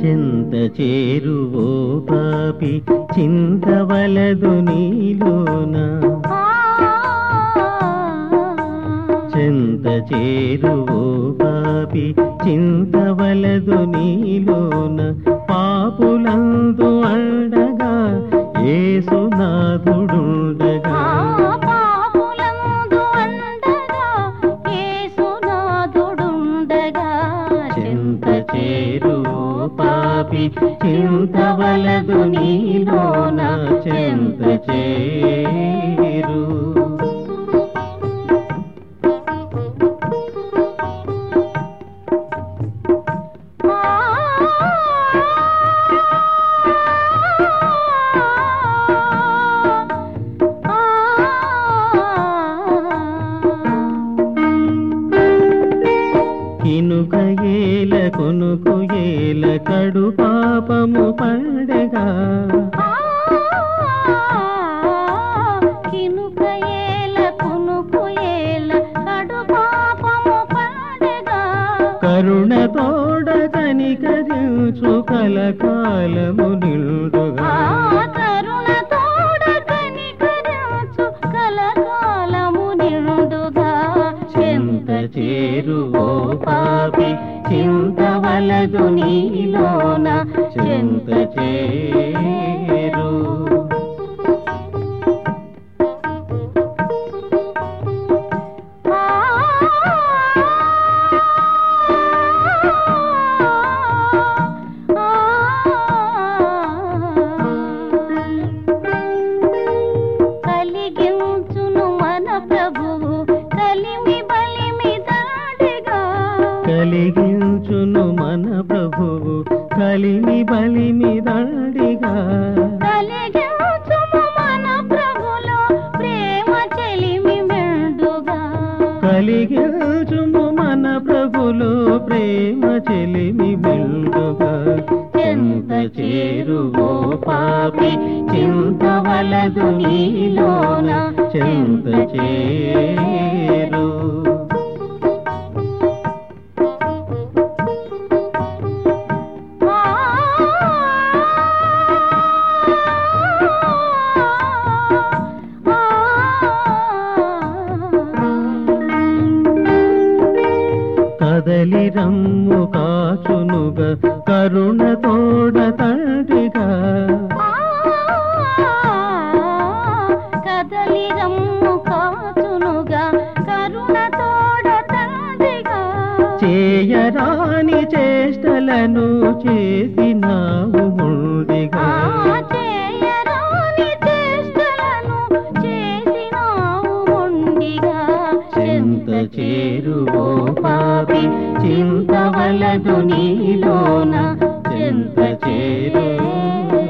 చెంత చేరువో పాపి చింతవలదు నీలోన చెంత చేరువో పాపి చింతవలదు నీలోన పాపులందు అండగా యేసునాథుడుండగా చెంత చేరువో పాపి చింతవలదు నీలోన చెంత చేరు కినుక ఏల కొనుకు ఏల కడు పాపము పండగా కినుక ఏల కొనుకు ఏల కడు పాపము పండగా కరుణ తోడ కనికరించు కలకాలము నిండుగా కరుణ తోడ కనికరించు కలకాలము నిండుగా చెంత చేరువో పాపి చింతవలదు నీలోన చెంత చేరు కలిగించును మన ప్రభువు కలిమి బలిమి దాడిగా కలిగించును మన ప్రభువు కలిమి బలిమి దాడిగా కలిగించుము మన ప్రభులో ప్రేమ చెలిమి మెండుగా కలిగించుము మన ప్రభులో ప్రేమ చెలిమి మెండుగా చెంత చేరువో పాపి చింతవలదు నీలోన చెంత చేరు కదలి రమ్ము కాచునుగా కరుణ తోడ తండ్రిగా కదలి రమ్ము కాచునుగా కరుణ తోడ తండ్రిగా చేయరాని చేష్టలను చేసినావు ముండిగా చేయరాని చేష్టలను చేసినావు మొండిగా చెంత చేరువో పాపి చింతవలదు నీలోన చెంత చేరు